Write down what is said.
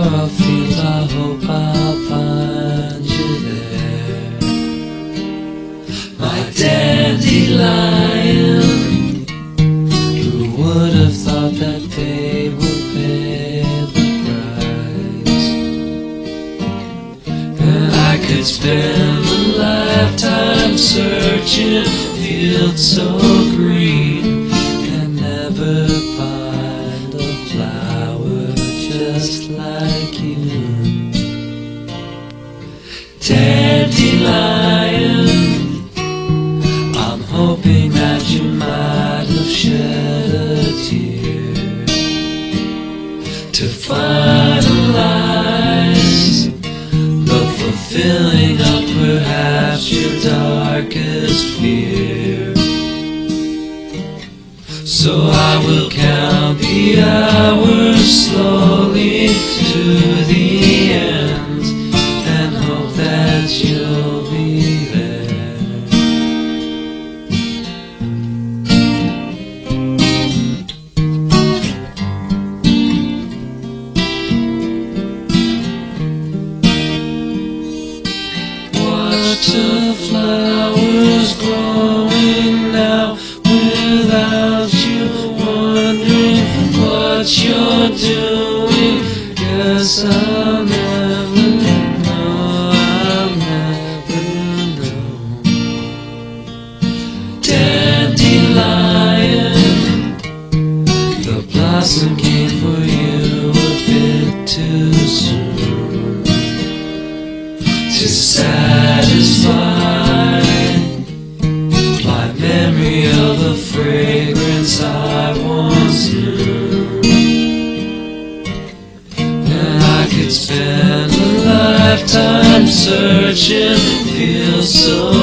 a field, I hope I'll find you there. My dandelion, who would have thought that they would pay the price? And I could spend a lifetime searching fields so green and never find a flower just like you. Dandelion, I'm hoping that you might have shed a tear to finalize the fulfilling of perhaps your darkest fear. So I will count the hours slowly to the end and hope that you'll be there. Watch the flowers growing now without you wondering what you're doing. Guess I'll never know, I'll never know. Dandelion, the blossom came for you a bit too soon to satisfy my memory of a fragrance I once knew. And I could spend a lifetime searching, feel so